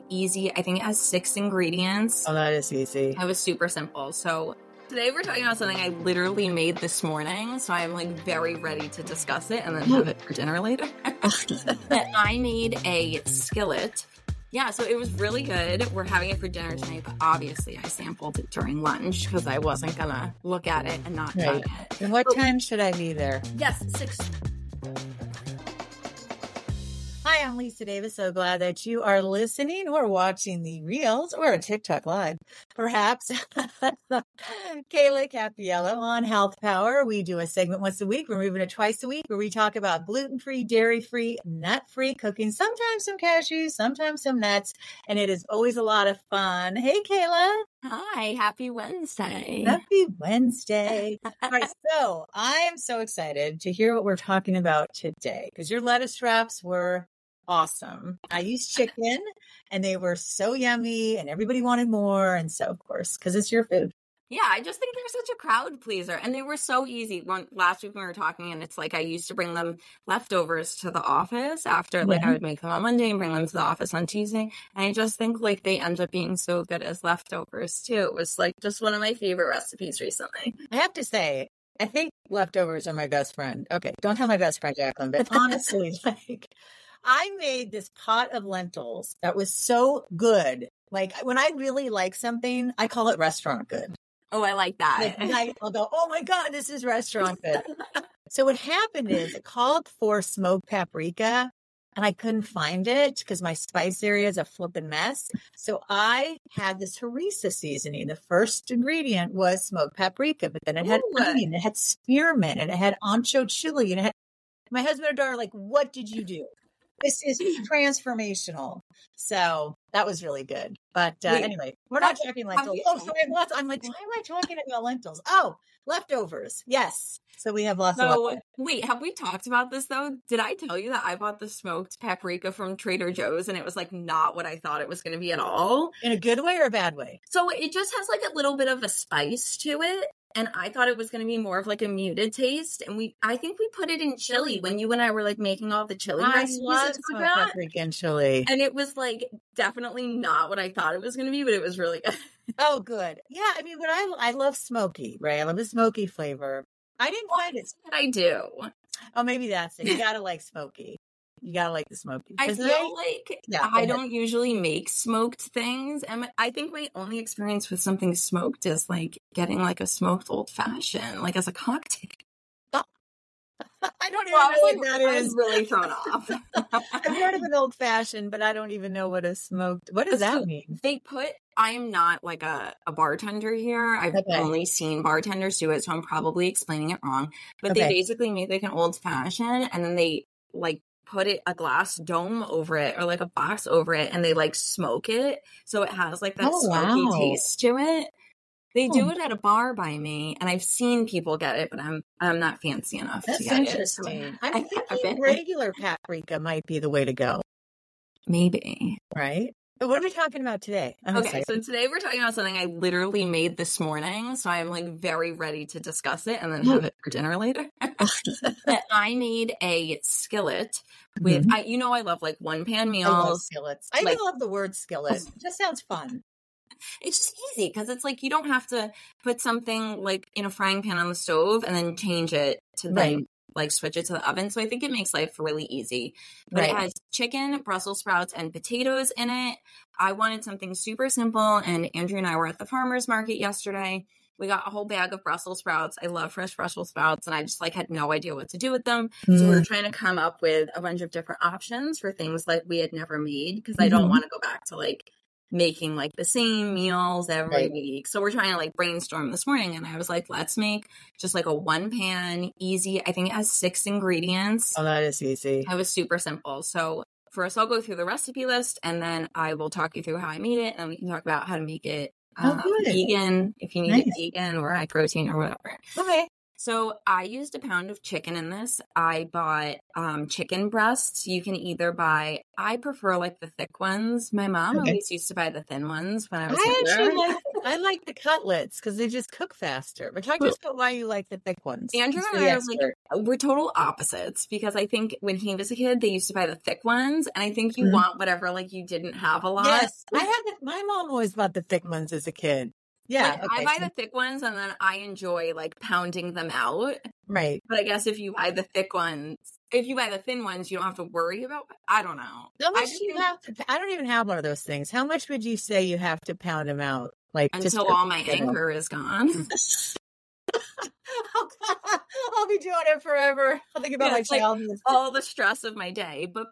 easy. I think it has 6 ingredients. Oh, that is easy. It was super simple. So today we're talking about something I literally made this morning. So I'm like very ready to discuss it and then have it for dinner later. I made a skillet. Yeah, so it was really good. We're having it for dinner tonight, but obviously I sampled it during lunch because I wasn't going to look at it and not try it. And what time should I be there? Yes, 6. Hi, I'm Lisa Davis. So glad that you are listening or watching the Reels or a TikTok Live. Perhaps Kayla Capiello on Health Power. We do a segment once a week. We're moving it twice a week where we talk about gluten-free, dairy-free, nut-free cooking, sometimes some cashews, sometimes some nuts, and it is always a lot of fun. Hey, Kayla. Hi, happy Wednesday. Happy Wednesday. All right, so I am so excited to hear what we're talking about today because your lettuce wraps were awesome. I used chicken and they were so yummy and everybody wanted more. And so, of course, because it's your food. Yeah, I just think they're such a crowd pleaser. And they were so easy. Last week when we were talking, and it's like I used to bring them leftovers to the office after, like I would make them on Monday and bring them to the office on Tuesday. And I just think like they end up being so good as leftovers too. It was like just one of my favorite recipes recently. I have to say, I think leftovers are my best friend. Okay, don't tell my best friend, Jacqueline, but honestly, like I made this pot of lentils that was so good. Like when I really like something, I call it restaurant good. Oh, I like that. Like, I'll go, oh my God, this is restaurant good. So what happened is it called for smoked paprika and I couldn't find it because my spice area is a flippin' mess. So I had this harissa seasoning. The first ingredient was smoked paprika, but then it had onion, it had spearmint, and it had ancho chili, and it had my husband and daughter are like, what did you do? This is transformational. So that was really good. But anyway, we're not talking lentils. Oh, so we have lots. I'm like, why am I talking about lentils? Oh, leftovers. Yes. So we have lots of leftovers. Wait, have we talked about this though? Did I tell you that I bought the smoked paprika from Trader Joe's and it was like not what I thought it was going to be at all? In a good way or a bad way? So it just has like a little bit of a spice to it. And I thought it was going to be more of like a muted taste. And I think we put it in chili when you and I were like making all the chili recipes. I love paprika and chili. And it was like definitely not what I thought it was going to be, but it was really good. Oh, good. Yeah. I mean, I love smoky, right? I love the smoky flavor. I didn't find it. I do. Oh, maybe that's it. You got to like smoky. You gotta like the smoky. I feel like I don't usually make smoked things. And I think my only experience with something smoked is like getting like a smoked old fashioned, like as a cocktail. I don't even know what that is. I was really thrown off. I've heard of an old fashioned, but I don't even know what a smoked. What does that mean? I am not like a bartender here. I've only seen bartenders do it, so I'm probably explaining it wrong. But they basically make like an old fashioned, and then they like put a glass dome over it or like a box over it and they like smoke it. So it has like that smoky taste to it. They do it at a bar by me and I've seen people get it, but I'm not fancy enough to get interesting. it. I'm thinking regular paprika might be the way to go. Maybe. Right? But what are we talking about today? Okay, so today we're talking about something I literally made this morning. So I'm like very ready to discuss it and then have it for dinner later. I made a skillet with, I love like one pan meals. I love skillets. I even love the word skillet. It just sounds fun. It's just easy because it's like you don't have to put something like in a frying pan on the stove and then change it to then like switch it to the oven. So I think it makes life really easy. But it has chicken, Brussels sprouts, and potatoes in it. I wanted something super simple, and Andrew and I were at the farmer's market yesterday. We got a whole bag of Brussels sprouts. I love fresh Brussels sprouts, and I just like had no idea what to do with them. So we were trying to come up with a bunch of different options for things like we had never made because I don't want to go back to like making like the same meals every week. So we're trying to like brainstorm this morning, and I was like, let's make just like a one pan easy. I think it has 6 ingredients. Oh, that is easy. It was super simple. So first I'll go through the recipe list and then I will talk you through how I made it, and we can talk about how to make it vegan if you need it vegan or high protein or whatever. Okay. So I used a pound of chicken in this. I bought chicken breasts. You can either buy, I prefer like the thick ones. My mom Okay. always used to buy the thin ones when I was I actually younger. I like the cutlets because they just cook faster. But talk to us about why you like the thick ones. Andrew He's and the I are expert. we're total opposites because I think when he was a kid, they used to buy the thick ones. And I think you Mhm. want whatever like you didn't have a lot. Yes, I had my mom always bought the thick ones as a kid. Yeah, Like, I okay. buy the thick ones and then I enjoy like pounding them out. Right. But I guess if you buy the thick ones, if you buy the thin ones, you don't have to worry about, I don't know. How I much just do you think have to? I don't even have one of those things. How much would you say you have to pound them out? Like just until all my anger is gone. I'll be doing it forever. I'll think about Yeah, my it's like childhood. all the stress of my day. But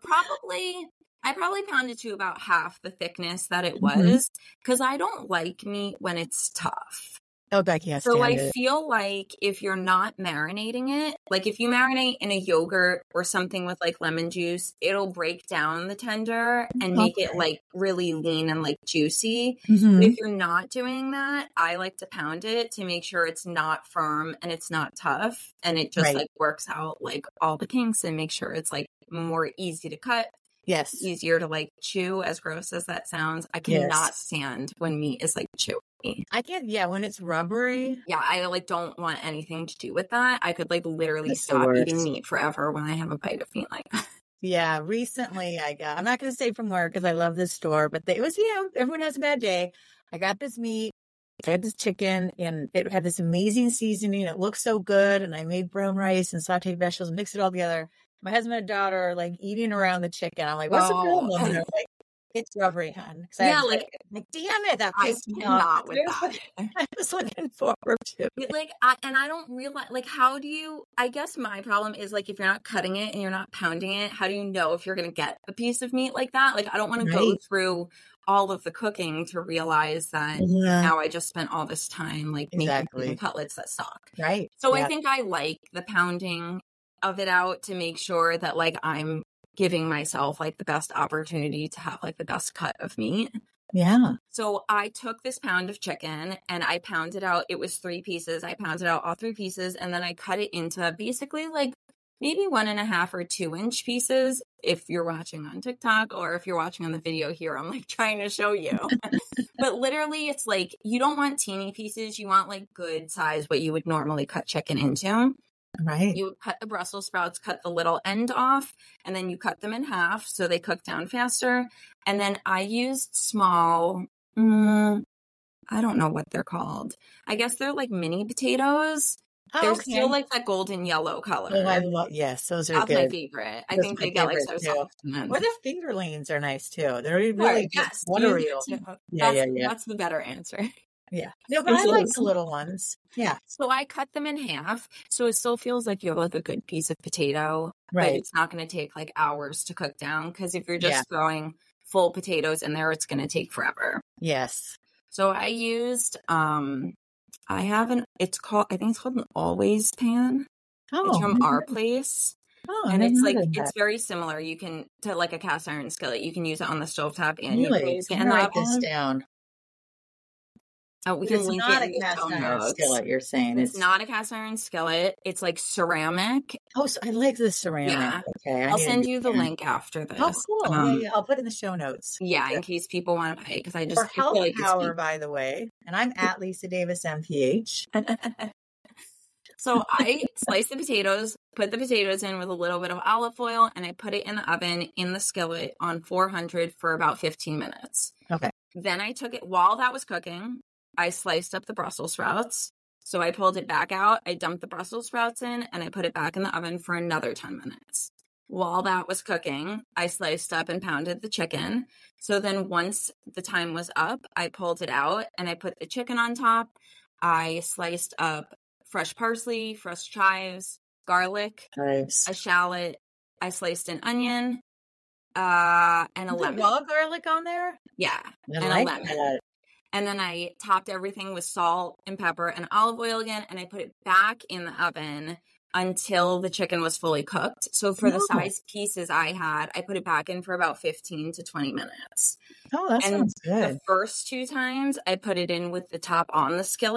I probably pounded to about half the thickness that it was because I don't like meat when it's tough. Oh, Becky has So to I feel like if you're not marinating it, like if you marinate in a yogurt or something with like lemon juice, it'll break down the tender and make it like really lean and like juicy. But if you're not doing that, I like to pound it to make sure it's not firm and it's not tough. And it just like works out like all the kinks and make sure it's like more easy to cut. Yes. Easier to like chew, as gross as that sounds. I cannot stand when meat is like chewy. I can't, when it's rubbery. Yeah, I like don't want anything to do with that. I could like literally stop eating meat forever when I have a bite of meat like that. Yeah, recently I'm not going to say from work because I love this store, but it was, everyone has a bad day. I got this meat, I had this chicken, and it had this amazing seasoning. It looked so good, and I made brown rice and sauteed vegetables, mixed it all together. My husband and daughter are like eating around the chicken. I'm like, what's the problem? And they're like, it's rubbery, hon. Yeah, like damn it, that pissed me off. With that. I was looking forward to it. Like, I don't realize, like, how do you, I guess my problem is, like, if you're not cutting it and you're not pounding it, how do you know if you're going to get a piece of meat like that? Like, I don't want to go through all of the cooking to realize that now I just spent all this time, like, making cutlets that suck. Right. So I think I like the pounding of it out to make sure that like I'm giving myself like the best opportunity to have like the best cut of meat. Yeah. So I took this pound of chicken and I pounded out, it was 3 pieces. I pounded out all 3 pieces and then I cut it into basically like maybe 1.5 or 2-inch pieces. If you're watching on TikTok or if you're watching on the video here, I'm like trying to show you. But literally it's like, you don't want teeny pieces. You want like good size, what you would normally cut chicken into. Right. You cut the Brussels sprouts, cut the little end off, and then you cut them in half so they cook down faster. And then I used small, I don't know what they're called. I guess they're like mini potatoes. They're still like that golden yellow color. Oh, I love, yes, those are That's good. my favorite. I think they get like so soft. Or the fingerlings are nice too. They're really good. That's the better answer. Yeah. No, but I like the little ones. Yeah. So I cut them in half. So it still feels like you have like a good piece of potato. Right. But it's not going to take like hours to cook down. Because if you're just throwing full potatoes in there, it's going to take forever. Yes. So I used, I think it's called an Always pan. Oh. It's from Our Place. Oh, and it's like, it's very similar. You can, to like a cast iron skillet, you can use it on the stovetop and you can use it in the oven. Write this down. Oh, we can link it in the show notes. Skillet, you're saying it's not a cast iron skillet. It's like ceramic. Oh, so I like the ceramic. Yeah. Okay, I'll send you the link after this. Oh, cool. I'll put it in the show notes. Yeah, in case people want to pay because I just for Health Power, by the way. And I'm at Lisa Davis MPH. So I slice the potatoes, put the potatoes in with a little bit of olive oil, and I put it in the oven in the skillet on 400 for about 15 minutes. Okay. Then I took it while that was cooking. I sliced up the Brussels sprouts. So I pulled it back out. I dumped the Brussels sprouts in and I put it back in the oven for another 10 minutes. While that was cooking, I sliced up and pounded the chicken. So then once the time was up, I pulled it out and I put the chicken on top. I sliced up fresh parsley, fresh chives, garlic, a shallot. I sliced an onion, and a lemon. Raw garlic on there? Yeah, and a lemon. And then I topped everything with salt and pepper and olive oil again, and I put it back in the oven until the chicken was fully cooked. So for the size pieces I had, I put it back in for about 15 to 20 minutes. Oh, that sounds good. The first 2 times, I put it in with the top on the skillet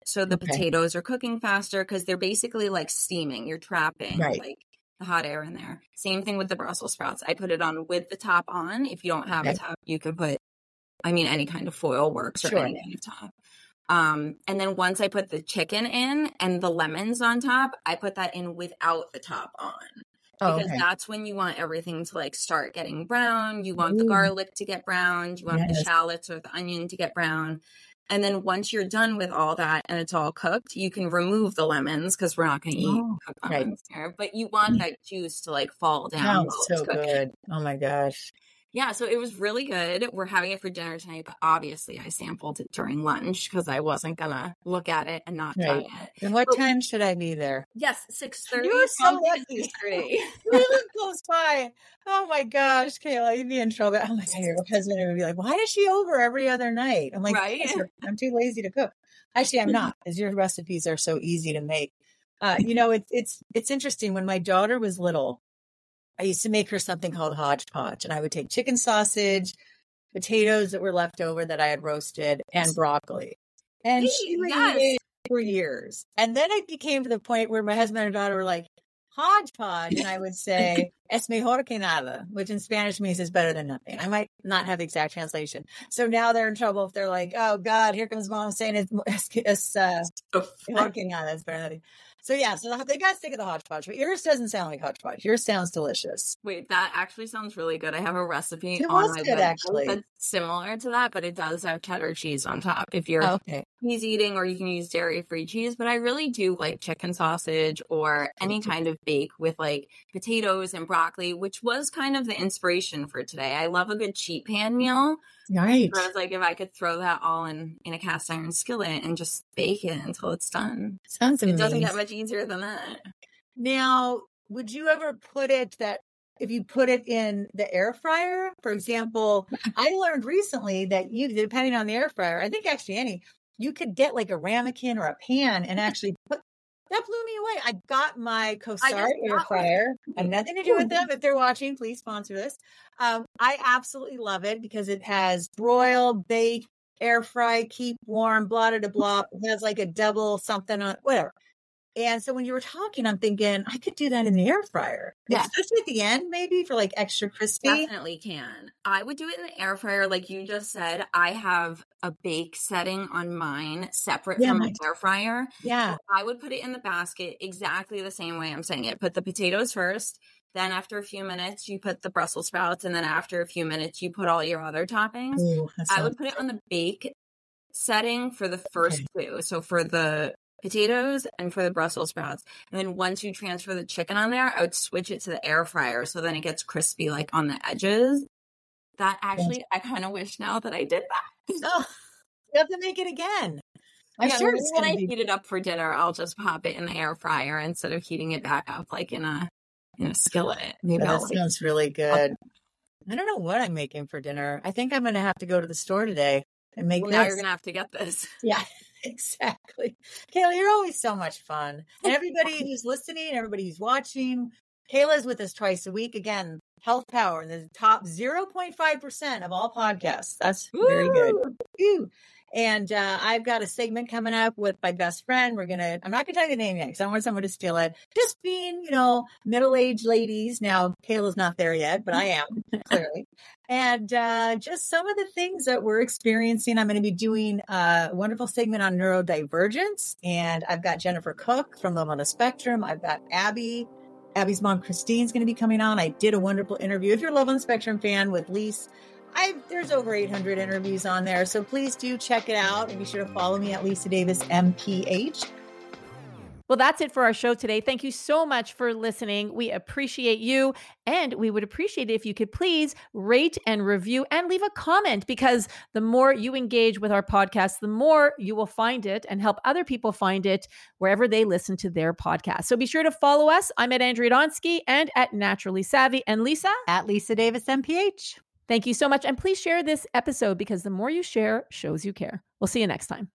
So the potatoes are cooking faster because they're basically like steaming. You're trapping like the hot air in there. Same thing with the Brussels sprouts. I put it on with the top on. If you don't have a top, you could put, any kind of foil works or any kind of top. And then once I put the chicken in and the lemons on top, I put that in without the top on. Because that's when you want everything to like start getting brown. You want the garlic to get brown. You want the shallots or the onion to get brown. And then once you're done with all that and it's all cooked, you can remove the lemons because we're not going to eat cooked lemons here. But you want that juice to like fall down. Sounds so good. Oh my gosh. Yeah, so it was really good. We're having it for dinner tonight, but obviously I sampled it during lunch because I wasn't going to look at it and not try it. And what time should I be there? Yes, 6:30. You were so lucky. You live close by. Oh my gosh, Kayla, you'd be in trouble. Oh my God, your husband would be like, why is she over every other night? I'm like, I'm too lazy to cook. Actually, I'm not, because your recipes are so easy to make. It's interesting. When my daughter was little, I used to make her something called hodgepodge, and I would take chicken sausage, potatoes that were left over that I had roasted, and broccoli. And she would eat it for years. And then it became to the point where my husband and daughter were like, hodgepodge. And I would say, es mejor que nada, which in Spanish means it's better than nothing. I might not have the exact translation. So now they're in trouble if they're like, oh God, here comes mom saying it's mejor que nada, it's better than nothing. So they got to stick with the hodgepodge, but yours doesn't sound like hodgepodge. Yours sounds delicious. Wait, that actually sounds really good. I have a recipe on my website that's similar to that, but it does have cheddar cheese on top if you're cheese eating, or you can use dairy-free cheese. But I really do like chicken sausage or any kind of bake with like potatoes and broccoli, which was kind of the inspiration for today. I love a good cheap pan meal. Right. So I was like, if I could throw that all in a cast iron skillet and just bake it until it's done. Sounds amazing. It doesn't get much easier than that. Now, would you ever put it that if you put it in the air fryer, for example, I learned recently that depending on the air fryer, I think actually you could get like a ramekin or a pan and actually that blew me away. I got my Cosart air fryer. I have nothing to do with them. If they're watching, please sponsor this. I absolutely love it because it has broil, bake, air fry, keep warm, blah, blah, blah. It has like a double something on whatever. And so when you were talking, I'm thinking I could do that in the air fryer. Yeah. Especially at the end, maybe for like extra crispy. Definitely can. I would do it in the air fryer. Like you just said, I have a bake setting on mine separate from my air fryer. Yeah. I would put it in the basket exactly the same way I'm saying it. Put the potatoes first. Then after a few minutes, you put the Brussels sprouts. And then after a few minutes, you put all your other toppings. Ooh, I would put it on the bake setting for the first two. So for the potatoes and for the Brussels sprouts. And then once you transfer the chicken on there, I would switch it to the air fryer. So then it gets crispy like on the edges. That actually, I kind of wish now that I did that. Oh, you have to make it again. I'm sure it's when I heat it up for dinner, I'll just pop it in the air fryer instead of heating it back up like in a skillet. Maybe that sounds really good. I don't know what I'm making for dinner. I think I'm going to have to go to the store today and make this. Now you're going to have to get this. Yeah. Exactly. Kayla, you're always so much fun. And everybody who's listening, everybody who's watching, Kayla's with us twice a week. Again, Health Power in the top 0.5% of all podcasts. That's very good. Woo. And I've got a segment coming up with my best friend. I'm not going to tell you the name yet because I don't want someone to steal it. Just being, middle-aged ladies. Now, Kayla's not there yet, but I am, clearly. And just some of the things that we're experiencing. I'm going to be doing a wonderful segment on neurodivergence. And I've got Jennifer Cook from Love on the Spectrum. I've got Abby. Abby's mom, Christine's going to be coming on. I did a wonderful interview. If you're a Love on the Spectrum fan with Lise, there's over 800 interviews on there. So please do check it out. And be sure to follow me at Lisa Davis MPH. Well, that's it for our show today. Thank you so much for listening. We appreciate you. And we would appreciate it if you could please rate and review and leave a comment, because the more you engage with our podcast, the more you will find it and help other people find it wherever they listen to their podcast. So be sure to follow us. I'm at Andrea Donsky and at Naturally Savvy, and Lisa at Lisa Davis MPH. Thank you so much. And please share this episode, because the more you share shows you care. We'll see you next time.